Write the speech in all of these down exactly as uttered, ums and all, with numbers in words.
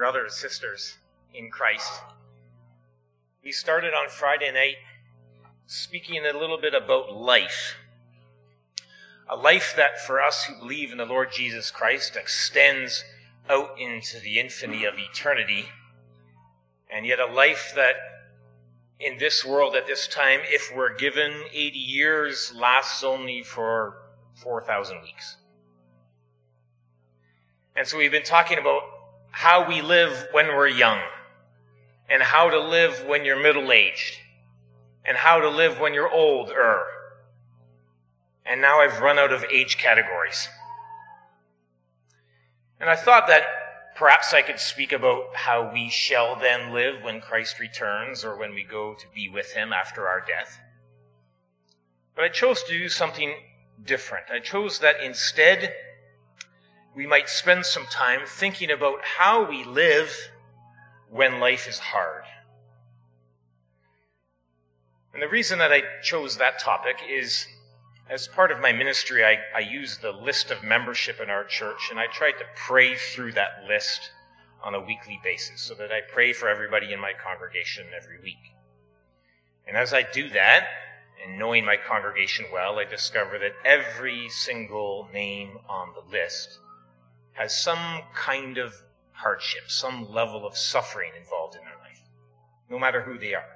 brothers, sisters in Christ. We started on Friday night speaking a little bit about life. A life that for us who believe in the Lord Jesus Christ extends out into the infinity of eternity, and yet a life that in this world at this time, if we're given eighty years, lasts only for four thousand weeks. And so we've been talking about how we live when we're young, and how to live when you're middle-aged, and how to live when you're older. And now I've run out of age categories. And I thought that perhaps I could speak about how we shall then live when Christ returns, or when we go to be with him after our death. But I chose to do something different. I chose that instead we might spend some time thinking about how we live when life is hard. And the reason that I chose that topic is, as part of my ministry, I, I use the list of membership in our church, and I tried to pray through that list on a weekly basis, so that I pray for everybody in my congregation every week. And as I do that, and knowing my congregation well, I discover that every single name on the list has some kind of hardship, some level of suffering involved in their life, no matter who they are.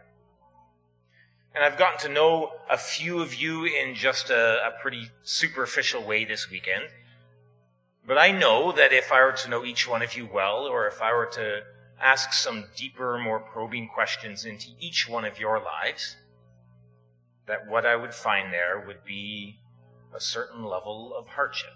And I've gotten to know a few of you in just a, a pretty superficial way this weekend. But I know that if I were to know each one of you well, or if I were to ask some deeper, more probing questions into each one of your lives, that what I would find there would be a certain level of hardship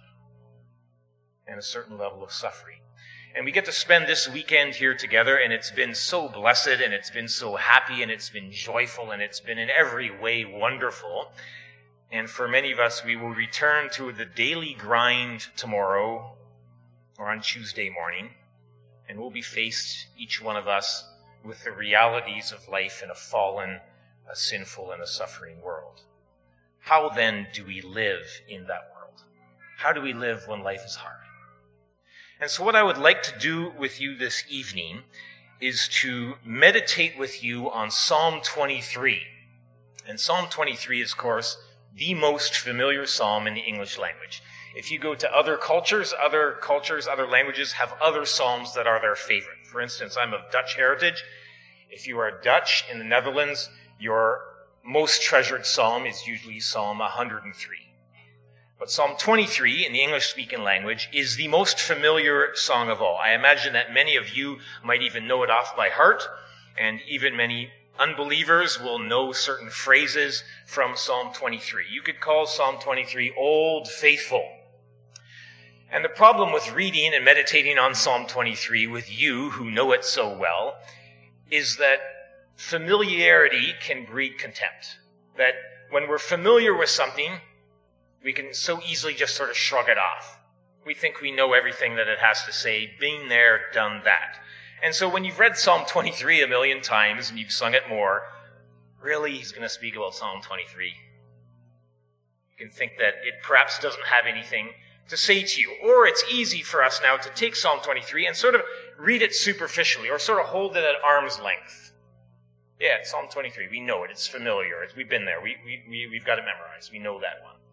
and a certain level of suffering. And we get to spend this weekend here together, and it's been so blessed, and it's been so happy, and it's been joyful, and it's been in every way wonderful. And for many of us, we will return to the daily grind tomorrow or on Tuesday morning, and we'll be faced, each one of us, with the realities of life in a fallen, a sinful, and a suffering world. How then do we live in that world? How do we live when life is hard? And so what I would like to do with you this evening is to meditate with you on Psalm twenty-three. And Psalm twenty-three is, of course, the most familiar psalm in the English language. If you go to other cultures, other cultures, other languages have other psalms that are their favorite. For instance, I'm of Dutch heritage. If you are Dutch in the Netherlands, your most treasured psalm is usually Psalm one hundred three. But Psalm twenty-three, in the English-speaking language, is the most familiar song of all. I imagine that many of you might even know it off by heart, and even many unbelievers will know certain phrases from Psalm twenty-three. You could call Psalm twenty-three Old Faithful. And the problem with reading and meditating on Psalm twenty-three with you who know it so well is that familiarity can breed contempt. That when we're familiar with something, we can so easily just sort of shrug it off. We think we know everything that it has to say, been there, done that. And so when you've read Psalm twenty-three a million times and you've sung it more, really he's going to speak about Psalm twenty-three. You can think that it perhaps doesn't have anything to say to you. Or it's easy for us now to take Psalm twenty-three and sort of read it superficially, or sort of hold it at arm's length. Yeah, it's Psalm twenty-three. We know it. It's familiar. We've been there. We, we, we, we've got it memorized. We know that one.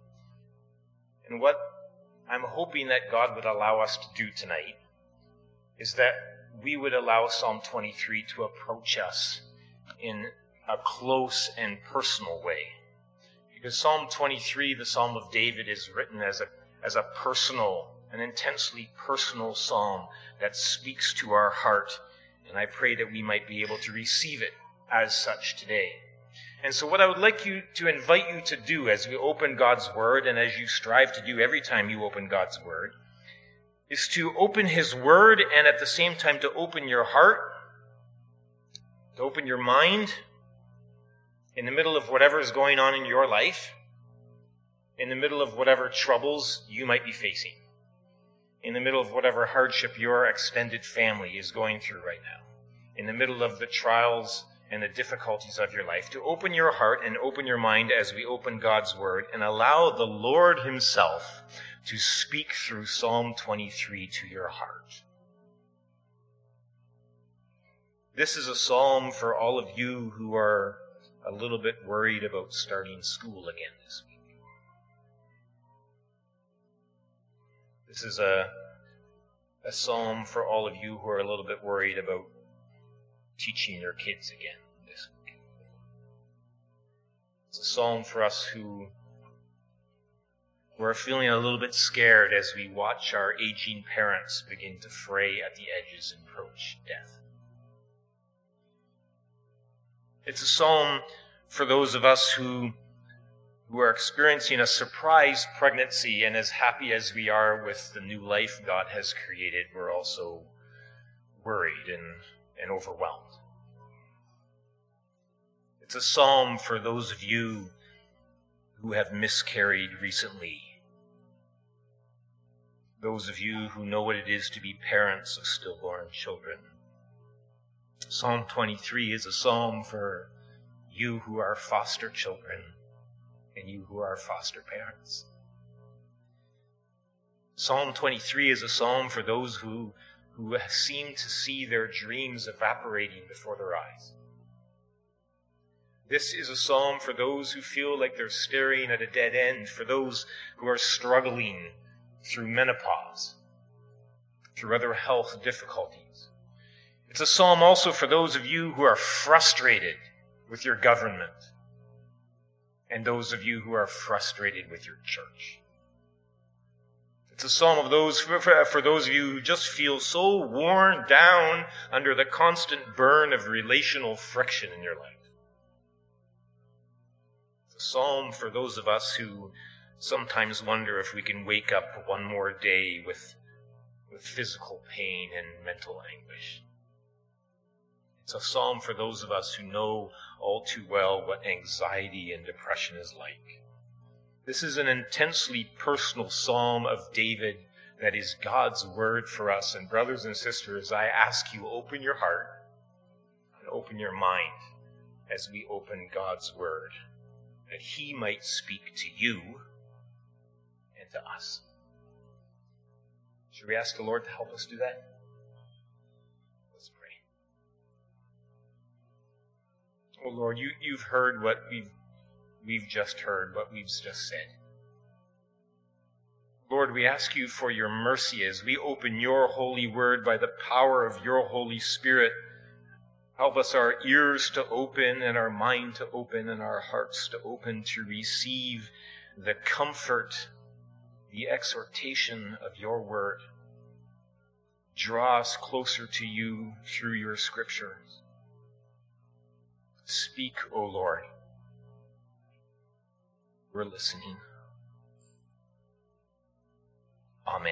And what I'm hoping that God would allow us to do tonight is that we would allow Psalm twenty-three to approach us in a close and personal way. Because Psalm twenty-three, the Psalm of David, is written as a, as a personal, an intensely personal psalm that speaks to our heart. And I pray that we might be able to receive it as such today. And so what I would like you to invite you to do as we open God's Word, and as you strive to do every time you open God's Word, is to open His Word and at the same time to open your heart, to open your mind in the middle of whatever is going on in your life, in the middle of whatever troubles you might be facing, in the middle of whatever hardship your extended family is going through right now, in the middle of the trials and the difficulties of your life, to open your heart and open your mind as we open God's Word and allow the Lord Himself to speak through Psalm twenty-three to your heart. This is a psalm for all of you who are a little bit worried about starting school again this week. This is a, a psalm for all of you who are a little bit worried about teaching your kids again this week. It's a psalm for us who We're feeling a little bit scared as we watch our aging parents begin to fray at the edges and approach death. It's a psalm for those of us who, who are experiencing a surprise pregnancy, and as happy as we are with the new life God has created, we're also worried and, and overwhelmed. It's a psalm for those of you who have miscarried recently. Those of you who know what it is to be parents of stillborn children. Psalm twenty-three is a psalm for you who are foster children and you who are foster parents. Psalm twenty-three is a psalm for those who, who seem to see their dreams evaporating before their eyes. This is a psalm for those who feel like they're staring at a dead end, for those who are struggling through menopause, through other health difficulties. It's a psalm also for those of you who are frustrated with your government and those of you who are frustrated with your church. It's a psalm of those for, for those of you who just feel so worn down under the constant burn of relational friction in your life. It's a psalm for those of us who sometimes wonder if we can wake up one more day with, with physical pain and mental anguish. It's a psalm for those of us who know all too well what anxiety and depression is like. This is an intensely personal psalm of David that is God's word for us. And brothers and sisters, I ask you, open your heart and open your mind as we open God's word, that he might speak to you and to us. Should we ask the Lord to help us do that? Let's pray. Oh Lord, you, you've heard what we've, we've just heard, what we've just said. Lord, we ask you for your mercy as we open your holy word by the power of your Holy Spirit. Help us our ears to open and our mind to open and our hearts to open to receive the comfort, the exhortation of your word. Draw us closer to you through your scriptures. Speak, O Lord. We're listening. Amen.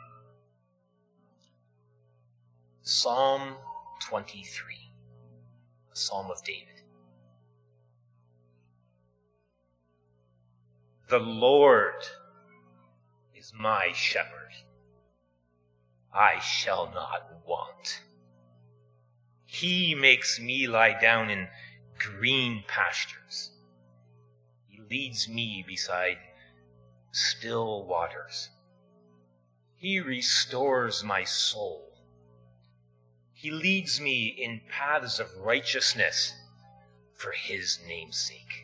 Psalm twenty-three, a psalm of David. The Lord is my shepherd. I shall not want. He makes me lie down in green pastures. He leads me beside still waters. He restores my soul. He leads me in paths of righteousness for his name's sake.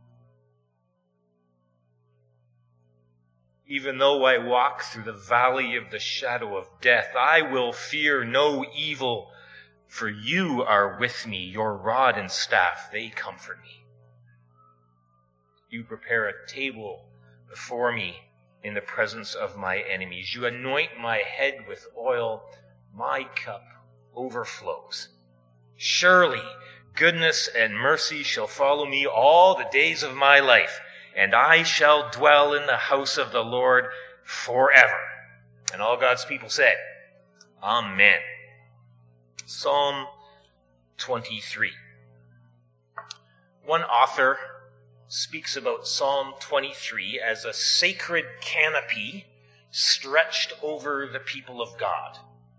Even though I walk through the valley of the shadow of death, I will fear no evil, for you are with me. Your rod and staff, they comfort me. You prepare a table before me in the presence of my enemies. You anoint my head with oil. My cup overflows. Surely goodness and mercy shall follow me all the days of my life, and I shall dwell in the house of the Lord forever. And all God's people said, Amen. Psalm twenty-three. One author speaks about Psalm twenty-three as a sacred canopy stretched over the people of God.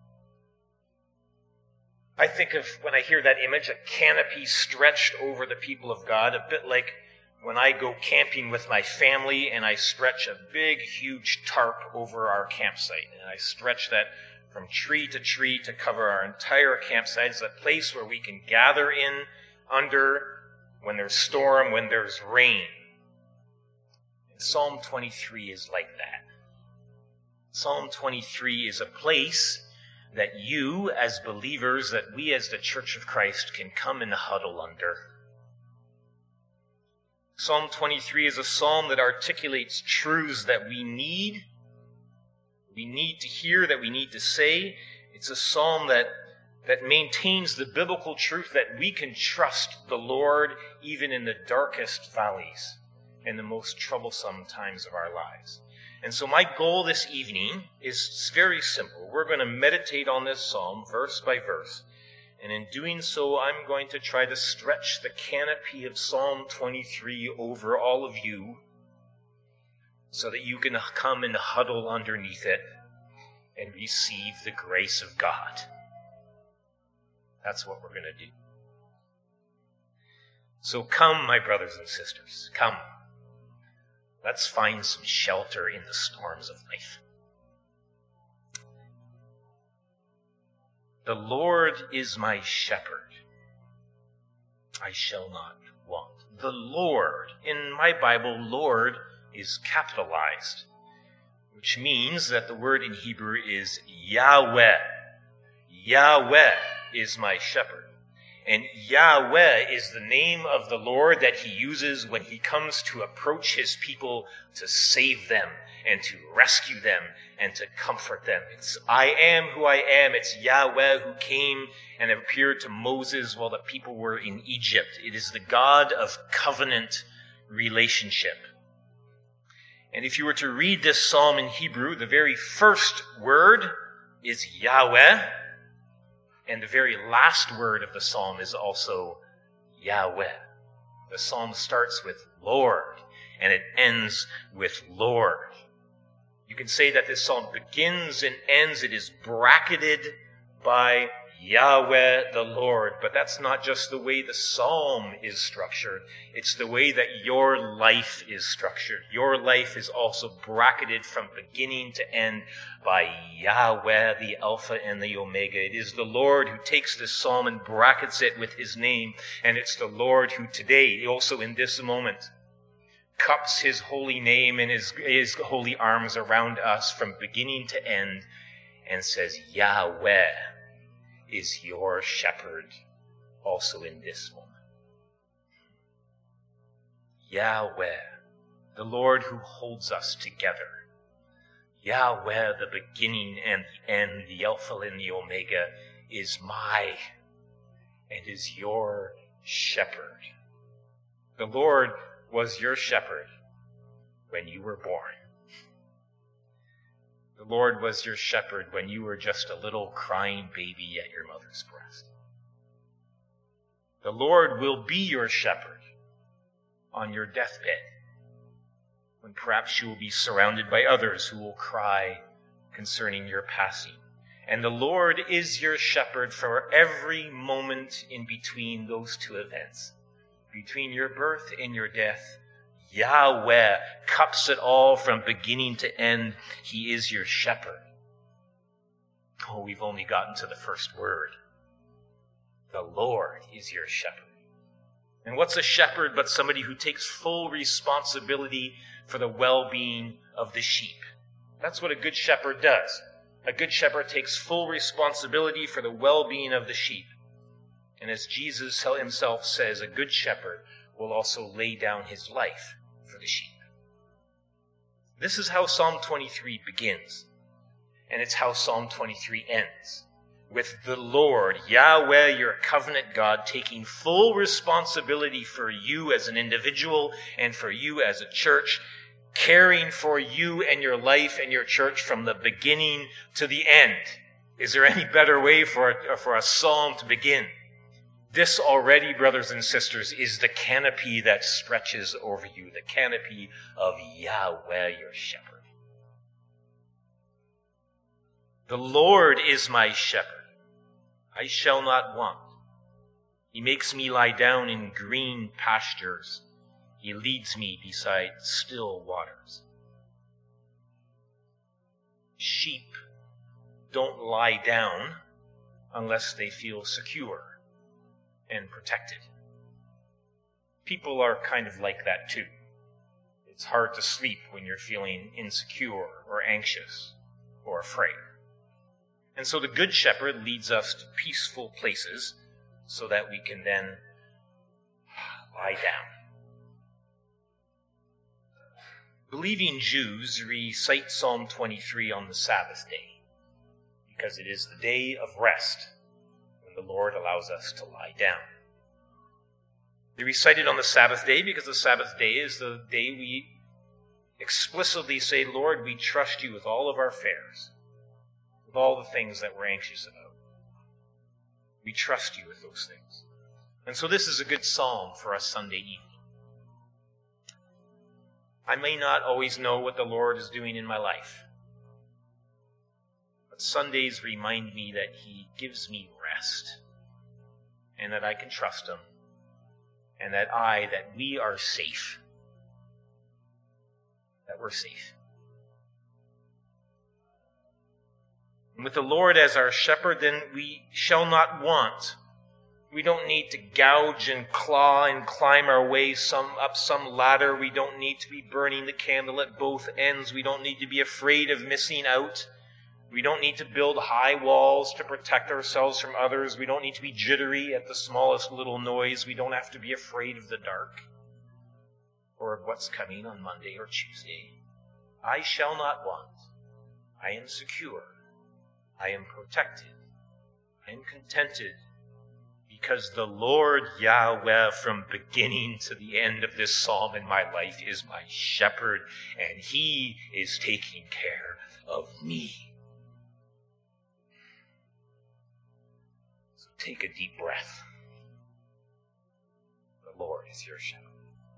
I think of, when I hear that image, a canopy stretched over the people of God, a bit like when I go camping with my family and I stretch a big, huge tarp over our campsite. And I stretch that from tree to tree to cover our entire campsite. It's a place where we can gather in under when there's storm, when there's rain. And Psalm twenty-three is like that. Psalm twenty-three is a place that you as believers, that we as the Church of Christ can come and huddle under. Psalm twenty-three is a psalm that articulates truths that we need, we need to hear, that we need to say. It's a psalm that, that maintains the biblical truth that we can trust the Lord even in the darkest valleys and the most troublesome times of our lives. And so my goal this evening is very simple. We're going to meditate on this psalm verse by verse. And in doing so, I'm going to try to stretch the canopy of Psalm twenty-three over all of you so that you can come and huddle underneath it and receive the grace of God. That's what we're going to do. So come, my brothers and sisters, come. Let's find some shelter in the storms of life. The Lord is my shepherd. I shall not want. The Lord, in my Bible, Lord is capitalized, which means that the word in Hebrew is Yahweh. Yahweh is my shepherd. And Yahweh is the name of the Lord that he uses when he comes to approach his people to save them and to rescue them and to comfort them. It's I am who I am. It's Yahweh who came and appeared to Moses while the people were in Egypt. It is the God of covenant relationship. And if you were to read this psalm in Hebrew, the very first word is Yahweh. And the very last word of the psalm is also Yahweh. The psalm starts with Lord, and it ends with Lord. You can say that this psalm begins and ends, it is bracketed by Yahweh the Lord. But that's not just the way the psalm is structured. It's the way that your life is structured. Your life is also bracketed from beginning to end by Yahweh, the Alpha and the Omega. It is the Lord who takes this psalm and brackets it with his name. And it's the Lord who today, also in this moment, cups his holy name and his, his holy arms around us from beginning to end and says, Yahweh is your shepherd also in this moment. Yahweh, the Lord who holds us together. Yahweh, the beginning and the end, the Alpha and the Omega, is my and is your shepherd. The Lord was your shepherd when you were born. The Lord was your shepherd when you were just a little crying baby at your mother's breast. The Lord will be your shepherd on your deathbed, when perhaps you will be surrounded by others who will cry concerning your passing. And the Lord is your shepherd for every moment in between those two events, between your birth and your death. Yahweh cups it all from beginning to end. He is your shepherd. Oh, we've only gotten to the first word. The Lord is your shepherd. And what's a shepherd but somebody who takes full responsibility for the well-being of the sheep? That's what a good shepherd does. A good shepherd takes full responsibility for the well-being of the sheep. And as Jesus himself says, a good shepherd will also lay down his life for the sheep. This is how Psalm twenty-three begins. And it's how Psalm twenty-three ends. With the Lord, Yahweh, your covenant God, taking full responsibility for you as an individual and for you as a church, caring for you and your life and your church from the beginning to the end. Is there any better way for a, for a psalm to begin? This already, brothers and sisters, is the canopy that stretches over you, the canopy of Yahweh, your shepherd. The Lord is my shepherd. I shall not want. He makes me lie down in green pastures. He leads me beside still waters. Sheep don't lie down unless they feel secure and protected. People are kind of like that too. It's hard to sleep when you're feeling insecure or anxious or afraid. And so the Good Shepherd leads us to peaceful places so that we can then lie down. Believing Jews recite Psalm twenty-three on the Sabbath day because it is the day of rest when the Lord allows us to lie down. They recite it on the Sabbath day because the Sabbath day is the day we explicitly say, Lord, we trust you with all of our affairs, with all the things that we're anxious about. We trust you with those things. And so this is a good psalm for us Sunday evening. I may not always know what the Lord is doing in my life, but Sundays remind me that he gives me rest and that I can trust him and that I, that we are safe, that we're safe. And with the Lord as our shepherd, then we shall not want. We don't need to gouge and claw and climb our way some up some ladder. We don't need to be burning the candle at both ends. We don't need to be afraid of missing out. We don't need to build high walls to protect ourselves from others. We don't need to be jittery at the smallest little noise. We don't have to be afraid of the dark or of what's coming on Monday or Tuesday. I shall not want. I am secure. I am protected. I am contented. Because the Lord Yahweh, from beginning to the end of this psalm in my life, is my shepherd, and he is taking care of me. So take a deep breath. The Lord is your shepherd.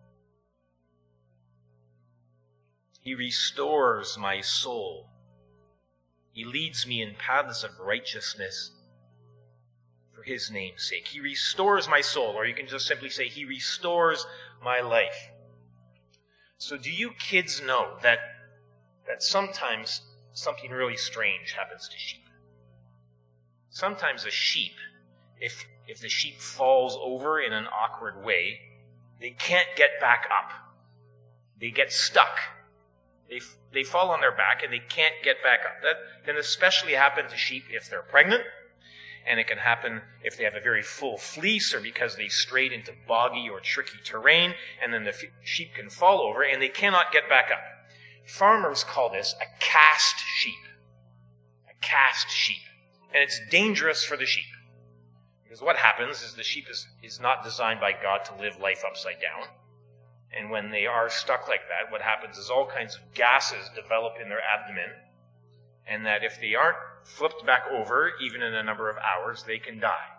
He restores my soul. He leads me in paths of righteousness for his name's sake. He restores my soul, or you can just simply say, he restores my life. So do you kids know that, that sometimes something really strange happens to sheep? Sometimes a sheep, if, if the sheep falls over in an awkward way, they can't get back up. They get stuck. They, they fall on their back and they can't get back up. That can especially happen to sheep if they're pregnant. And it can happen if they have a very full fleece or because they strayed into boggy or tricky terrain, and then the f- sheep can fall over and they cannot get back up. Farmers call this a cast sheep. A cast sheep. And it's dangerous for the sheep. Because what happens is the sheep is, is not designed by God to live life upside down. And when they are stuck like that, what happens is all kinds of gases develop in their abdomen, and that if they aren't flipped back over, even in a number of hours, they can die.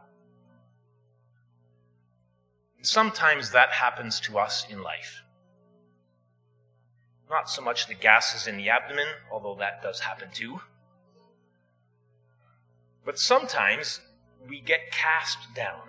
And sometimes that happens to us in life. Not so much the gases in the abdomen, although that does happen too. But sometimes we get cast down.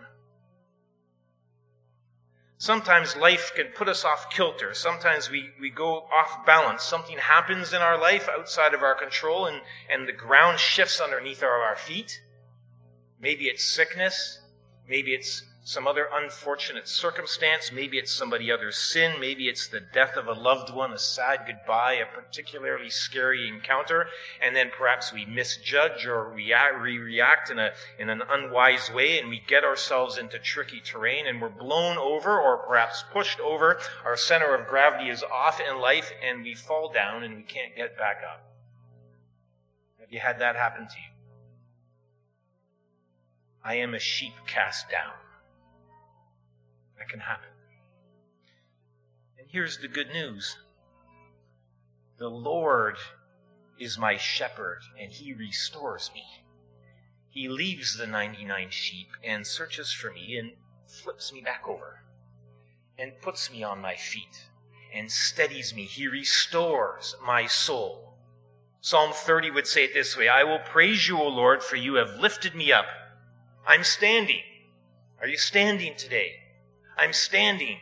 Sometimes life can put us off kilter. Sometimes we, we go off balance. Something happens in our life outside of our control, and, and the ground shifts underneath our, our feet. Maybe it's sickness. Maybe it's some other unfortunate circumstance. Maybe it's somebody else's sin. Maybe it's the death of a loved one, a sad goodbye, a particularly scary encounter. And then perhaps we misjudge or react, re-react in, a, in an unwise way, and we get ourselves into tricky terrain, and we're blown over or perhaps pushed over. Our center of gravity is off in life, and we fall down and we can't get back up. Have you had that happen to you? I am a sheep cast down. That can happen. And here's the good news. The Lord is my shepherd, and he restores me. He leaves the ninety-nine sheep and searches for me and flips me back over and puts me on my feet and steadies me. He restores my soul. Psalm thirty would say it this way: I will praise you, O Lord, for you have lifted me up. I'm standing. Are you standing today? I'm standing.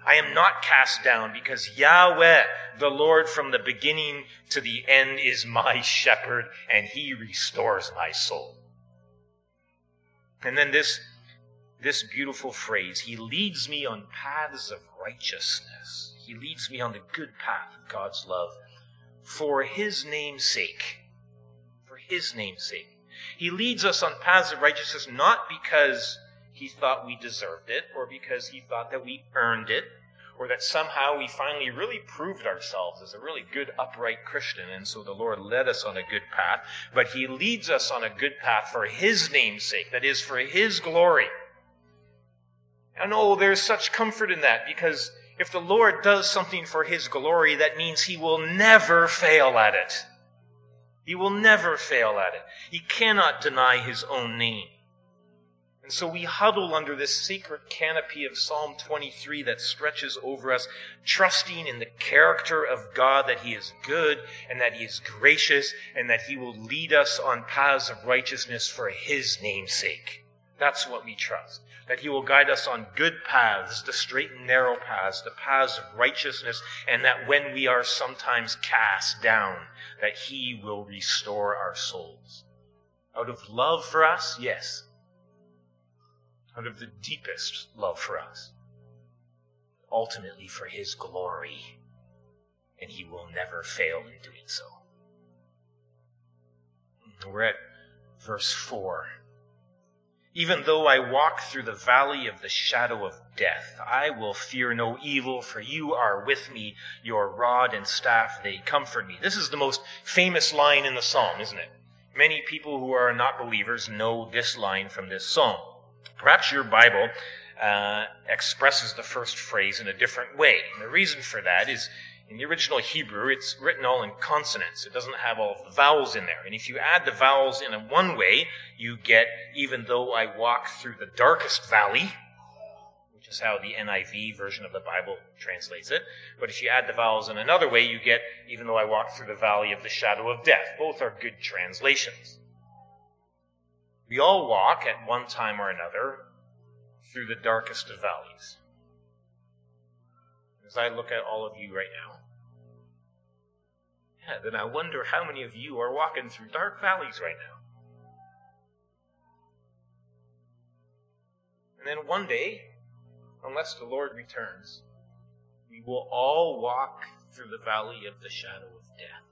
I am not cast down because Yahweh, the Lord from the beginning to the end, is my shepherd, and he restores my soul. And then this, this beautiful phrase, he leads me on paths of righteousness. He leads me on the good path of God's love for his name's sake. For his name's sake. He leads us on paths of righteousness not because he thought we deserved it, or because he thought that we earned it, or that somehow we finally really proved ourselves as a really good, upright Christian, and so the Lord led us on a good path. But he leads us on a good path for his name's sake, that is, for his glory. And oh, there's such comfort in that, because if the Lord does something for his glory, that means he will never fail at it. He will never fail at it. He cannot deny his own name. And so we huddle under this sacred canopy of Psalm twenty-three that stretches over us, trusting in the character of God, that he is good and that he is gracious and that he will lead us on paths of righteousness for his name's sake. That's what we trust. That he will guide us on good paths, the straight and narrow paths, the paths of righteousness, and that when we are sometimes cast down, that he will restore our souls. Out of love for us, yes. Out of the deepest love for us. Ultimately for his glory. And he will never fail in doing so. We're at verse four. Even though I walk through the valley of the shadow of death, I will fear no evil, for you are with me. Your rod and staff, they comfort me. This is the most famous line in the psalm, isn't it? Many people who are not believers know this line from this psalm. Perhaps your Bible uh, expresses the first phrase in a different way. And the reason for that is, in the original Hebrew, it's written all in consonants. It doesn't have all of the vowels in there. And if you add the vowels in a one way, you get, even though I walk through the darkest valley, which is how the N I V version of the Bible translates it. But if you add the vowels in another way, you get, even though I walk through the valley of the shadow of death. Both are good translations. We all walk at one time or another through the darkest of valleys. As I look at all of you right now, yeah, then I wonder how many of you are walking through dark valleys right now. And then one day, unless the Lord returns, we will all walk through the valley of the shadow of death.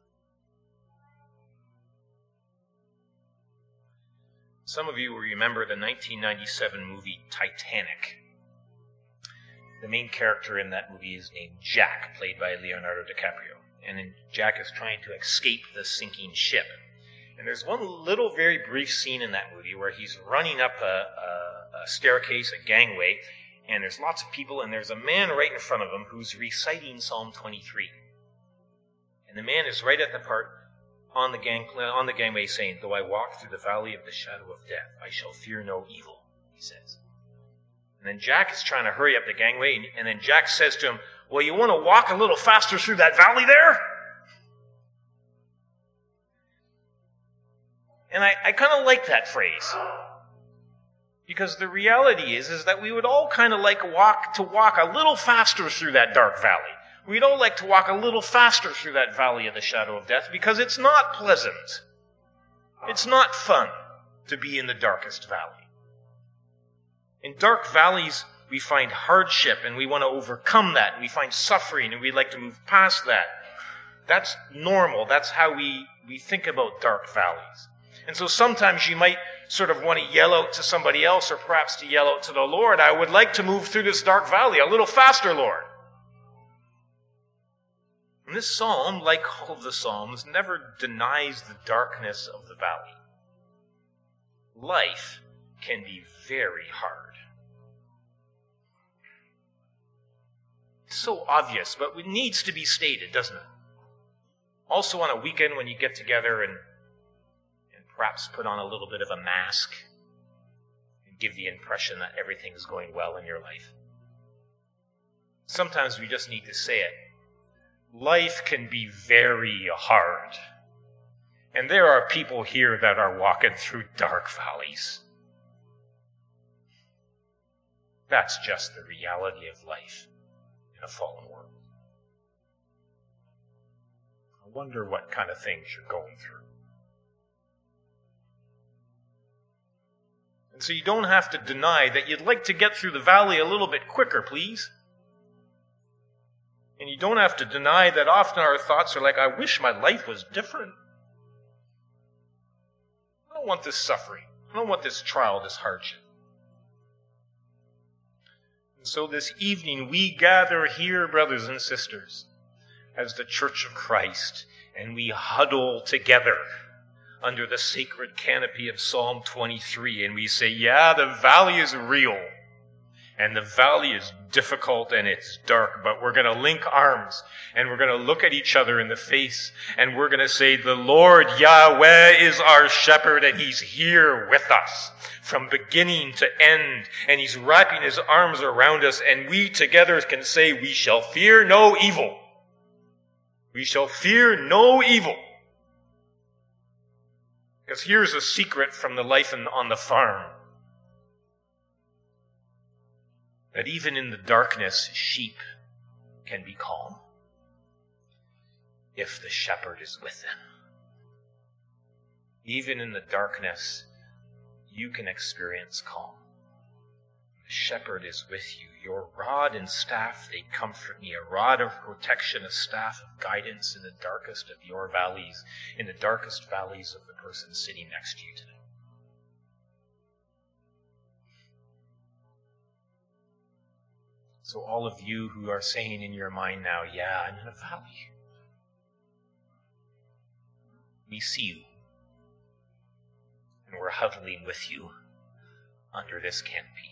Some of you will remember the nineteen ninety-seven movie Titanic. The main character in that movie is named Jack, played by Leonardo DiCaprio. And then Jack is trying to escape the sinking ship. And there's one little very brief scene in that movie where he's running up a, a, a staircase, a gangway, and there's lots of people, and there's a man right in front of him who's reciting Psalm twenty-three. And the man is right at the part on the gang on the gangway saying, "Though I walk through the valley of the shadow of death, I shall fear no evil," he says. And then Jack is trying to hurry up the gangway, and, and then Jack says to him, "Well, you want to walk a little faster through that valley there?" And I, I kind of like that phrase. Because the reality is, is that we would all kind of like walk to walk a little faster through that dark valley. We'd all like to walk a little faster through that valley of the shadow of death because it's not pleasant. It's not fun to be in the darkest valley. In dark valleys, we find hardship and we want to overcome that. We find suffering and we'd like to move past that. That's normal. That's how we, we think about dark valleys. And so sometimes you might sort of want to yell out to somebody else or perhaps to yell out to the Lord, "I would like to move through this dark valley a little faster, Lord." And this psalm, like all of the psalms, never denies the darkness of the valley. Life can be very hard. It's so obvious, but it needs to be stated, doesn't it? Also on a weekend when you get together and, and perhaps put on a little bit of a mask and give the impression that everything's going well in your life. Sometimes we just need to say it. Life can be very hard. And there are people here that are walking through dark valleys. That's just the reality of life. in a fallen world. I wonder what kind of things you're going through. And so you don't have to deny that you'd like to get through the valley a little bit quicker, please. And you don't have to deny that often our thoughts are like, I wish my life was different. I don't want this suffering. I don't want this trial, this hardship. And so this evening we gather here, brothers and sisters, as the Church of Christ, and we huddle together under the sacred canopy of Psalm twenty-three, and we say, yeah, the valley is real, and the valley is difficult and it's dark, but we're going to link arms, and we're going to look at each other in the face, and we're going to say, the Lord Yahweh is our shepherd, and he's here with us from beginning to end, and he's wrapping his arms around us, and we together can say, we shall fear no evil. We shall fear no evil. Because here's a secret from the life on the farm. That even in the darkness, sheep can be calm if the shepherd is with them. Even in the darkness, you can experience calm. The shepherd is with you. Your rod and staff, they comfort me. A rod of protection, a staff of guidance in the darkest of your valleys, in the darkest valleys of the person sitting next to you today. So all of you who are saying in your mind now, yeah, I'm in a valley. We see you. And we're huddling with you under this canopy.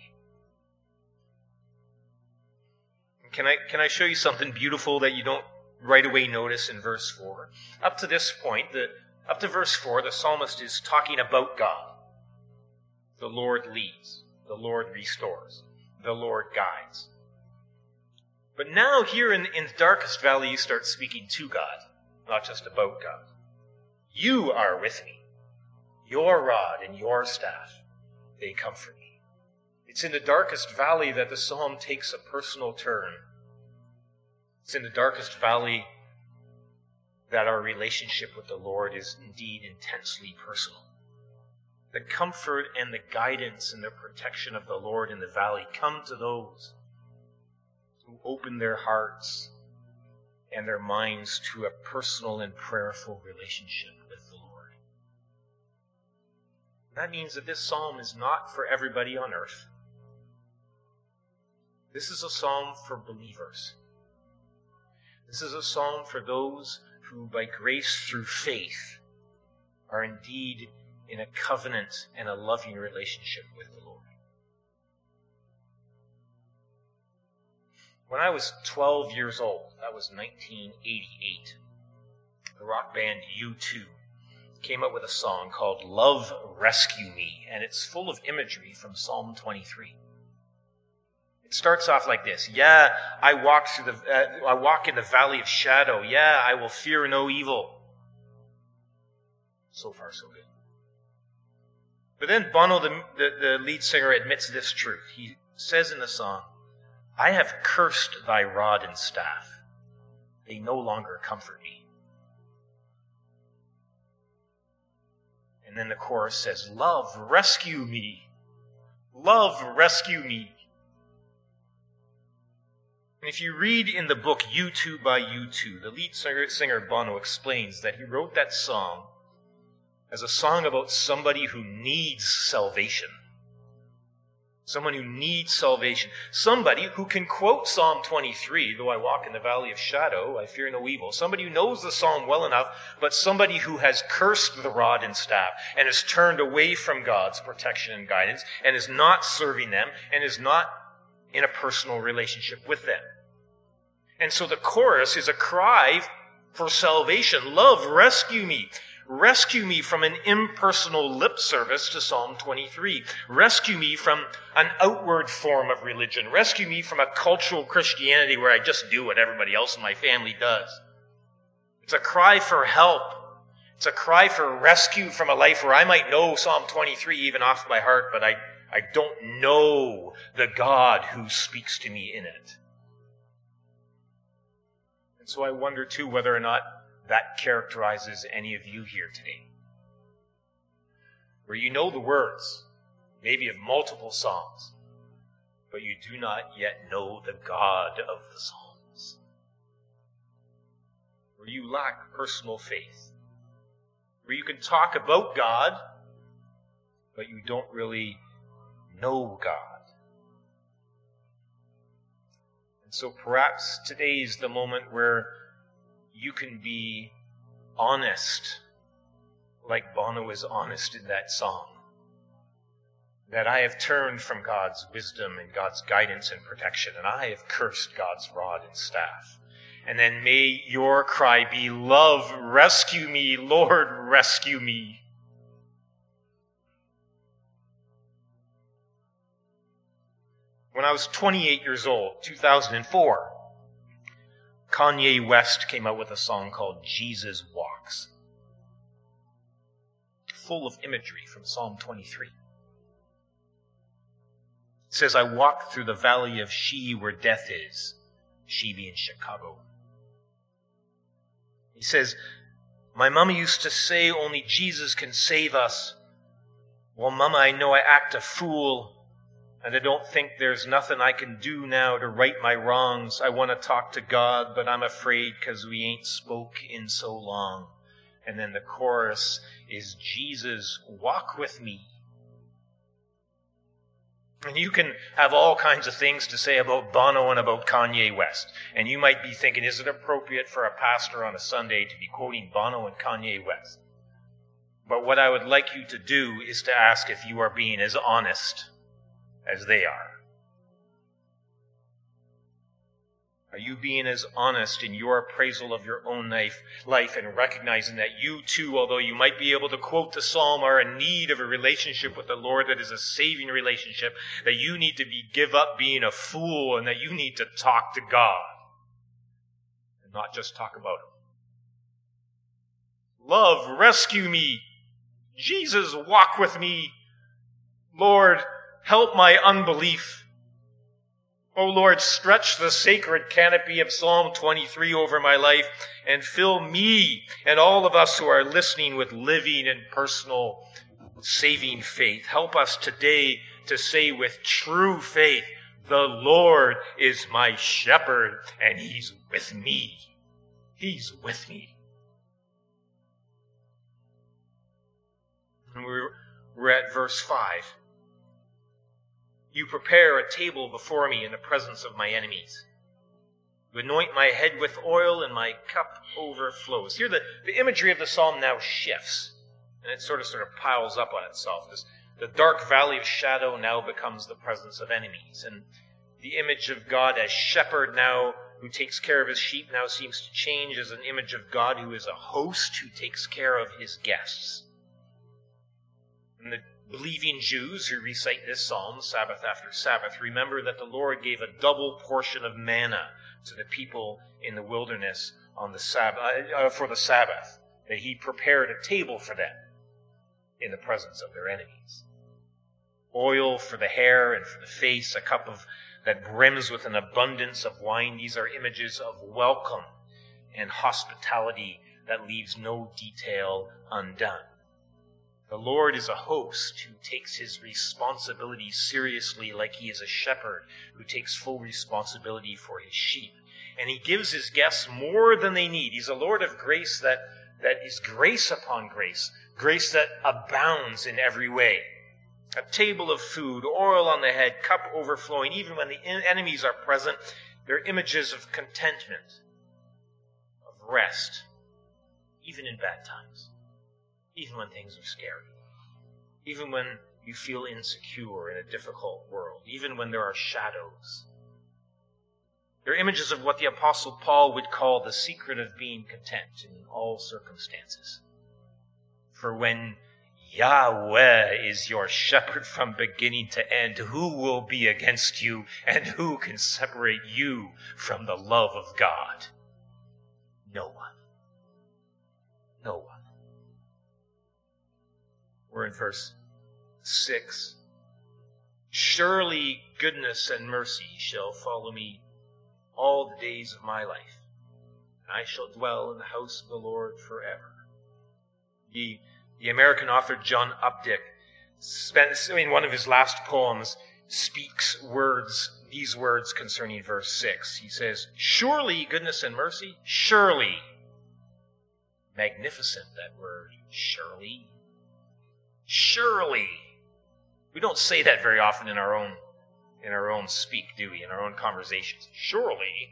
Can I, can I show you something beautiful that you don't right away notice in verse four? Up to this point, the, up to verse four, the psalmist is talking about God. The Lord leads. The Lord restores. The Lord guides. But now here in, in the darkest valley, you start speaking to God, not just about God. You are with me. Your rod and your staff, they comfort me. It's in the darkest valley that the psalm takes a personal turn. It's in the darkest valley that our relationship with the Lord is indeed intensely personal. The comfort and the guidance and the protection of the Lord in the valley come to those who open their hearts and their minds to a personal and prayerful relationship with the Lord. That means that this psalm is not for everybody on earth. This is a psalm for believers. This is a psalm for those who, by grace through faith, are indeed in a covenant and a loving relationship with the Lord. When I was twelve years old, that was nineteen eighty-eight, the rock band U two came up with a song called Love Rescue Me, and it's full of imagery from Psalm twenty-three. It starts off like this. Yeah, I walk through the, uh, I walk in the valley of shadow. Yeah, I will fear no evil. So far, so good. But then Bono, the, the, the lead singer, admits this truth. He says in the song, I have cursed thy rod and staff. They no longer comfort me. And then the chorus says, love, rescue me. Love, rescue me. And if you read in the book U two by U two, the lead singer, singer Bono explains that he wrote that song as a song about somebody who needs salvation. Someone who needs salvation. Somebody who can quote Psalm twenty-three, though I walk in the valley of shadow, I fear no evil. Somebody who knows the psalm well enough, but somebody who has cursed the rod and staff and has turned away from God's protection and guidance and is not serving them and is not in a personal relationship with them. And so the chorus is a cry for salvation. Love, rescue me. Rescue me from an impersonal lip service to Psalm twenty-three. Rescue me from an outward form of religion. Rescue me from a cultural Christianity where I just do what everybody else in my family does. It's a cry for help. It's a cry for rescue from a life where I might know Psalm twenty-three even off by heart, but I, I don't know the God who speaks to me in it. And so I wonder too whether or not that characterizes any of you here today. Where you know the words, maybe of multiple songs, but you do not yet know the God of the songs. Where you lack personal faith. Where you can talk about God, but you don't really know God. And so perhaps today is the moment where you can be honest, like Bono is honest in that song. That I have turned from God's wisdom and God's guidance and protection, and I have cursed God's rod and staff. And then may your cry be, love, rescue me, Lord, rescue me. When I was twenty-eight years old, two thousand four, Kanye West came out with a song called Jesus Walks, full of imagery from Psalm twenty-three. It says, I walk through the valley of She where death is, she being Chicago. He says, my mama used to say only Jesus can save us. Well, mama, I know I act a fool, and I don't think there's nothing I can do now to right my wrongs. I want to talk to God, but I'm afraid because we ain't spoke in so long. And then the chorus is, Jesus, walk with me. And you can have all kinds of things to say about Bono and about Kanye West. And you might be thinking, is it appropriate for a pastor on a Sunday to be quoting Bono and Kanye West? But what I would like you to do is to ask if you are being as honest as they are. Are you being as honest in your appraisal of your own life, life and recognizing that you too, although you might be able to quote the psalm, are in need of a relationship with the Lord that is a saving relationship, that you need to be give up being a fool and that you need to talk to God and not just talk about Him. Love, rescue me. Jesus, walk with me. Lord, help my unbelief. O Lord, stretch the sacred canopy of Psalm twenty-three over my life and fill me and all of us who are listening with living and personal saving faith. Help us today to say with true faith, the Lord is my shepherd and He's with me. He's with me. And we're, we're at verse five. You prepare a table before me in the presence of my enemies. You anoint my head with oil, and my cup overflows. Here the, the imagery of the psalm now shifts, and it sort of sort of piles up on itself. This, the dark valley of shadow now becomes the presence of enemies, and the image of God as shepherd now, who takes care of his sheep, now seems to change as an image of God who is a host who takes care of his guests. And the believing Jews who recite this psalm Sabbath after Sabbath remember that the Lord gave a double portion of manna to the people in the wilderness on the Sabbath, uh, for the Sabbath, that He prepared a table for them in the presence of their enemies. Oil for the hair and for the face, a cup of that brims with an abundance of wine. These are images of welcome and hospitality that leaves no detail undone. The Lord is a host who takes His responsibility seriously, like He is a shepherd who takes full responsibility for His sheep. And He gives His guests more than they need. He's a Lord of grace that, that is grace upon grace, grace that abounds in every way. A table of food, oil on the head, cup overflowing. Even when the enemies are present, they're images of contentment, of rest, even in bad times. Even when things are scary, even when you feel insecure in a difficult world, even when there are shadows. They're images of what the Apostle Paul would call the secret of being content in all circumstances. For when Yahweh is your shepherd from beginning to end, who will be against you, and who can separate you from the love of God? No one. No one. We're in verse six. Surely goodness and mercy shall follow me all the days of my life, I shall dwell in the house of the Lord forever. The, the American author John Updike spent, in one of his last poems, speaks words, these words concerning verse six. He says, surely goodness and mercy, surely. Magnificent, that word, surely. Surely. We don't say that very often in our own, in our own speak, do we? In our own conversations. Surely.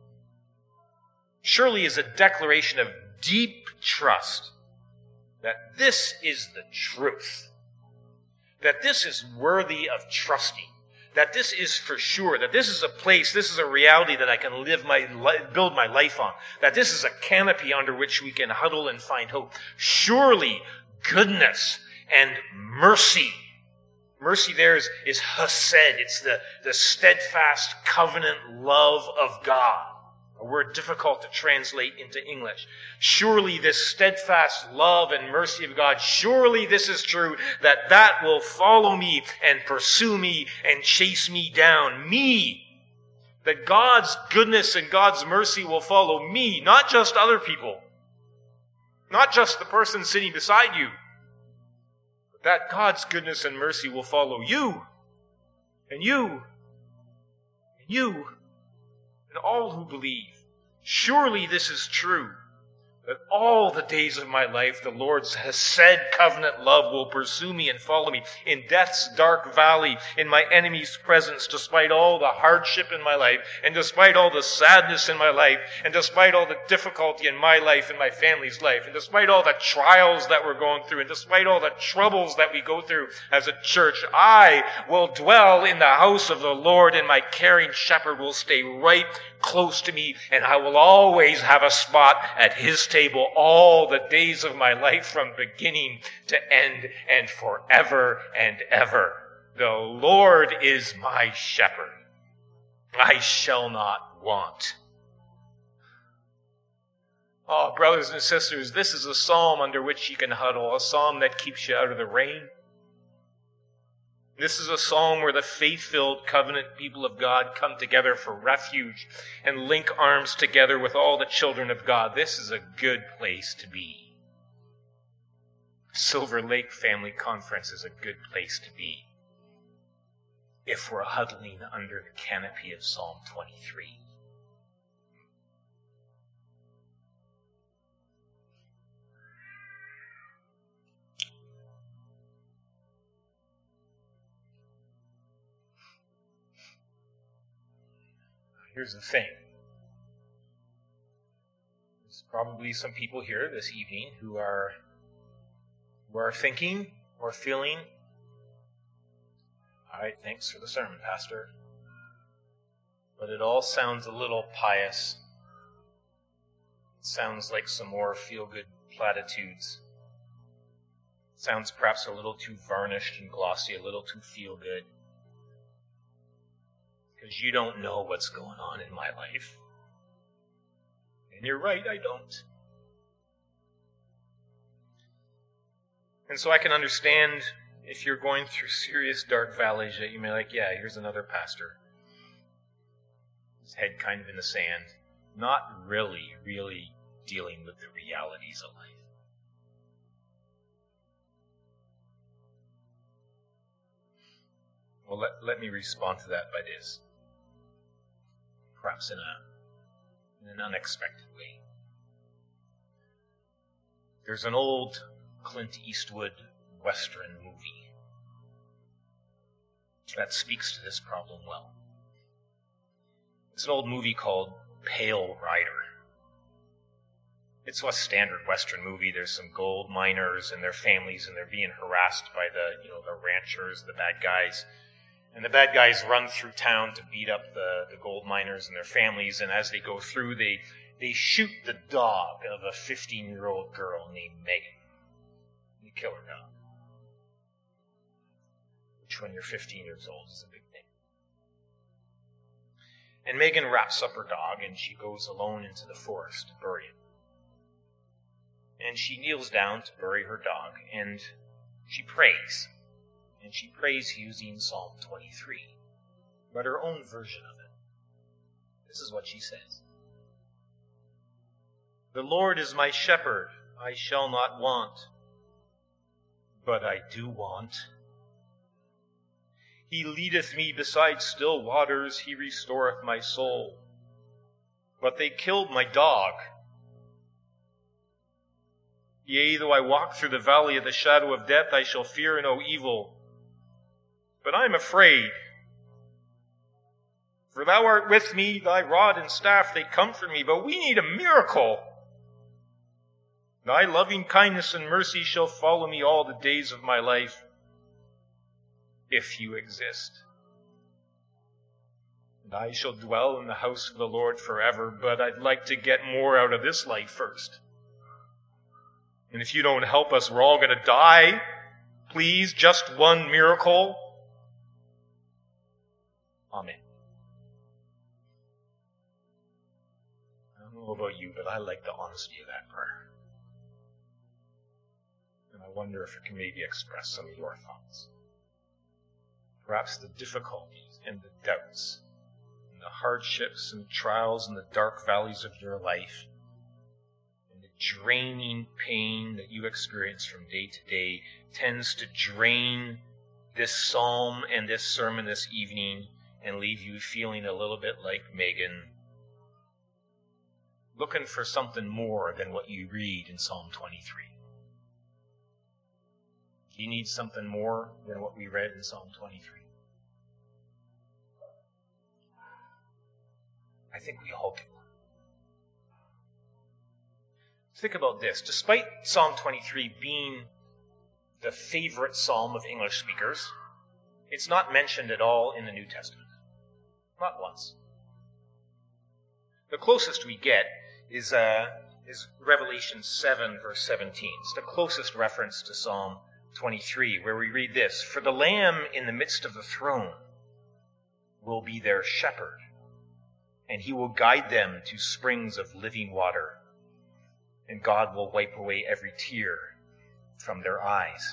Surely is a declaration of deep trust that this is the truth. That this is worthy of trusting. That this is for sure. That this is a place, this is a reality that I can live my build my life on. That this is a canopy under which we can huddle and find hope. Surely goodness and mercy. Mercy there is, is hesed. It's the, the steadfast covenant love of God. A word difficult to translate into English. Surely this steadfast love and mercy of God, surely this is true, that that will follow me and pursue me and chase me down. Me. That God's goodness and God's mercy will follow me, not just other people. Not just the person sitting beside you. But that God's goodness and mercy will follow you. And you. And you. And all who believe. Surely this is true, that all the days of my life the Lord's hesed covenant love will pursue me and follow me in death's dark valley, in my enemy's presence, despite all the hardship in my life, and despite all the sadness in my life, and despite all the difficulty in my life and my family's life, and despite all the trials that we're going through, and despite all the troubles that we go through as a church, I will dwell in the house of the Lord, and my caring shepherd will stay right close to me, and I will always have a spot at his table all the days of my life from beginning to end and forever and ever. The Lord is my shepherd. I shall not want. Oh, brothers and sisters, this is a psalm under which you can huddle, a psalm that keeps you out of the rain. This is a psalm where the faith-filled covenant people of God come together for refuge and link arms together with all the children of God. This is a good place to be. Silver Lake Family Conference is a good place to be if we're huddling under the canopy of Psalm twenty-three. Here's the thing. There's probably some people here this evening who are, who are thinking or feeling, all right, thanks for the sermon, Pastor, but it all sounds a little pious. It sounds like some more feel-good platitudes. It sounds perhaps a little too varnished and glossy, a little too feel-good. Because you don't know what's going on in my life. And you're right, I don't. And so I can understand if you're going through serious dark valleys that you may be like, yeah, here's another pastor. His head kind of in the sand. Not really, really dealing with the realities of life. Well, let, let me respond to that by this. Perhaps in, a, in an unexpected way. There's an old Clint Eastwood Western movie that speaks to this problem well. It's an old movie called Pale Rider. It's a standard Western movie. There's some gold miners and their families, and they're being harassed by the, you know, the ranchers, the bad guys. And the bad guys run through town to beat up the, the gold miners and their families, and as they go through, they, they shoot the dog of a fifteen-year-old girl named Megan. They kill her dog. Which, when you're fifteen years old, is a big thing. And Megan wraps up her dog, and she goes alone into the forest to bury it. And she kneels down to bury her dog, and she prays. And she prays using Psalm twenty-three, but her own version of it. This is what she says. The Lord is my shepherd, I shall not want. But I do want. He leadeth me beside still waters, he restoreth my soul. But they killed my dog. Yea, though I walk through the valley of the shadow of death, I shall fear no evil. But I am afraid. For thou art with me, thy rod and staff, they comfort me. But we need a miracle. Thy loving kindness and mercy shall follow me all the days of my life, if you exist. And I shall dwell in the house of the Lord forever, but I'd like to get more out of this life first. And if you don't help us, we're all going to die. Please, just one miracle. Amen. I don't know about you, but I like the honesty of that prayer. And I wonder if it can maybe express some of your thoughts. Perhaps the difficulties and the doubts and the hardships and trials and the dark valleys of your life and the draining pain that you experience from day to day tends to drain this psalm and this sermon this evening and leave you feeling a little bit like Megan, looking for something more than what you read in Psalm twenty-three. Do you need something more than what we read in Psalm twenty-three? I think we all do. Think about this. Despite Psalm twenty-three being the favorite psalm of English speakers, it's not mentioned at all in the New Testament. Not once. The closest we get is, uh, is Revelation seven, verse seventeen. It's the closest reference to Psalm twenty-three, where we read this: For the Lamb in the midst of the throne will be their shepherd, and he will guide them to springs of living water, and God will wipe away every tear from their eyes.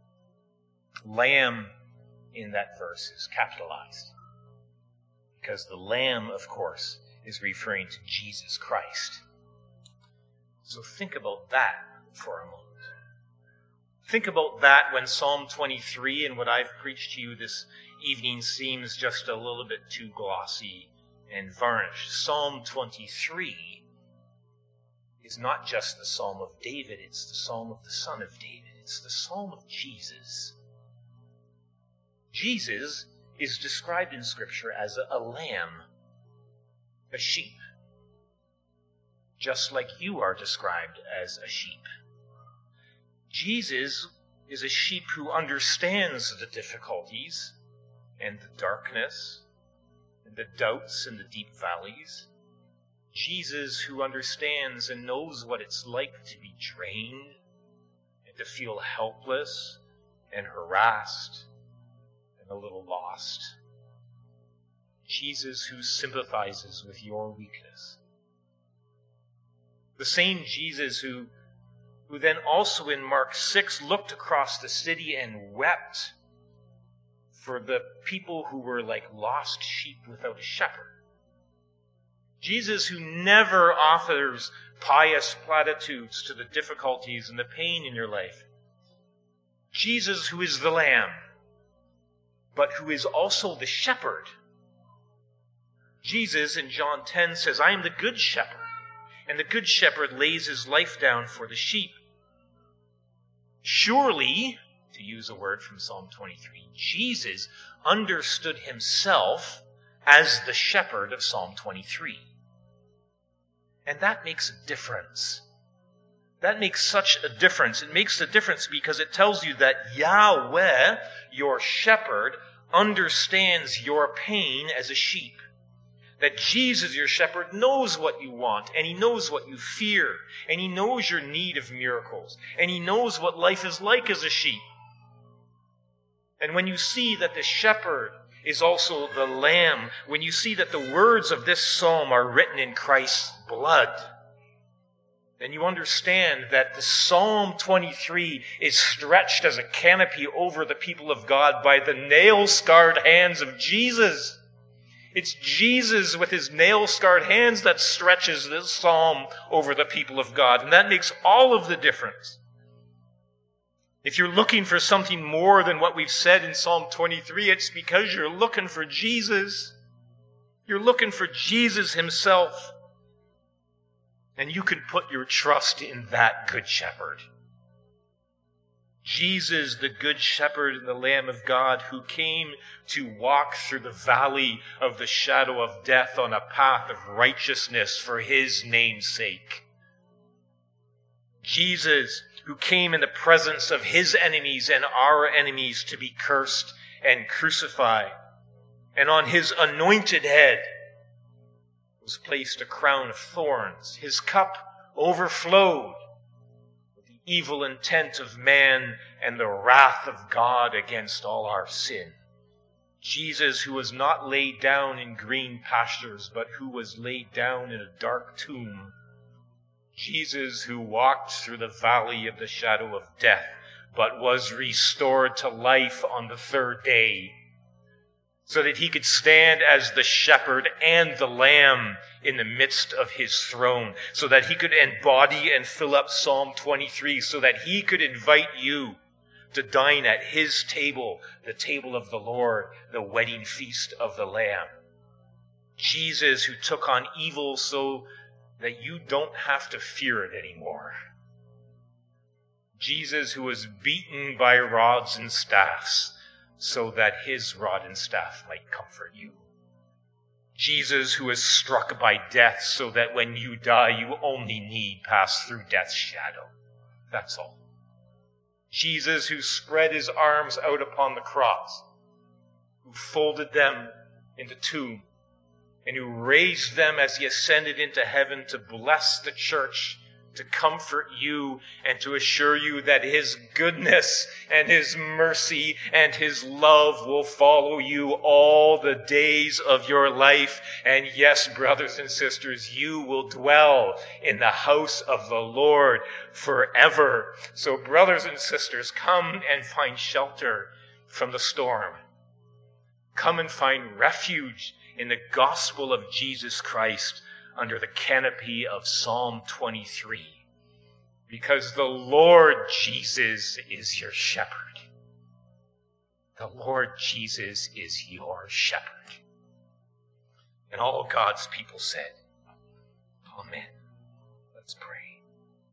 Lamb in that verse is capitalized, because the Lamb, of course, is referring to Jesus Christ. So think about that for a moment. Think about that when Psalm twenty-three and what I've preached to you this evening seems just a little bit too glossy and varnished. Psalm twenty-three is not just the Psalm of David, it's the Psalm of the Son of David. It's the Psalm of Jesus. Jesus is described in Scripture as a, a lamb, a sheep, just like you are described as a sheep. Jesus is a sheep who understands the difficulties and the darkness and the doubts and the deep valleys. Jesus who understands and knows what it's like to be drained and to feel helpless and harassed and a little lost. Jesus who sympathizes with your weakness. The same Jesus who, who then also in Mark six looked across the city and wept for the people who were like lost sheep without a shepherd. Jesus who never offers pious platitudes to the difficulties and the pain in your life. Jesus who is the Lamb, but who is also the shepherd. Jesus in John ten says, I am the good shepherd, and the good shepherd lays his life down for the sheep. Surely, to use a word from Psalm twenty-three, Jesus understood himself as the shepherd of Psalm twenty-three. And that makes a difference. That makes such a difference. It makes a difference because it tells you that Yahweh, your shepherd, understands your pain as a sheep. That Jesus, your shepherd, knows what you want, and he knows what you fear, and he knows your need of miracles, and he knows what life is like as a sheep. And when you see that the shepherd is also the Lamb, when you see that the words of this psalm are written in Christ's blood, then you understand that the Psalm twenty-three is stretched as a canopy over the people of God by the nail-scarred hands of Jesus. It's Jesus with his nail-scarred hands that stretches this psalm over the people of God. And that makes all of the difference. If you're looking for something more than what we've said in Psalm twenty-three, it's because you're looking for Jesus. You're looking for Jesus himself. And you can put your trust in that Good Shepherd. Jesus, the Good Shepherd and the Lamb of God, who came to walk through the valley of the shadow of death on a path of righteousness for his name's sake. Jesus, who came in the presence of his enemies and our enemies to be cursed and crucified. And on his anointed head was placed a crown of thorns. His cup overflowed with the evil intent of man and the wrath of God against all our sin. Jesus, who was not laid down in green pastures, but who was laid down in a dark tomb. Jesus, who walked through the valley of the shadow of death, but was restored to life on the third day, so that he could stand as the shepherd and the lamb in the midst of his throne, so that he could embody and fill up Psalm twenty-three, so that he could invite you to dine at his table, the table of the Lord, the wedding feast of the Lamb. Jesus, who took on evil so that you don't have to fear it anymore. Jesus, who was beaten by rods and staffs, so that his rod and staff might comfort you. Jesus, who was struck by death, so that when you die, you only need pass through death's shadow. That's all. Jesus, who spread his arms out upon the cross, who folded them into two, and who raised them as he ascended into heaven to bless the church, to comfort you, and to assure you that his goodness and his mercy and his love will follow you all the days of your life. And yes, brothers and sisters, you will dwell in the house of the Lord forever. So brothers and sisters, come and find shelter from the storm. Come and find refuge in the gospel of Jesus Christ under the canopy of Psalm twenty-three. Because the Lord Jesus is your shepherd. The Lord Jesus is your shepherd. And all God's people said, Amen. Let's pray.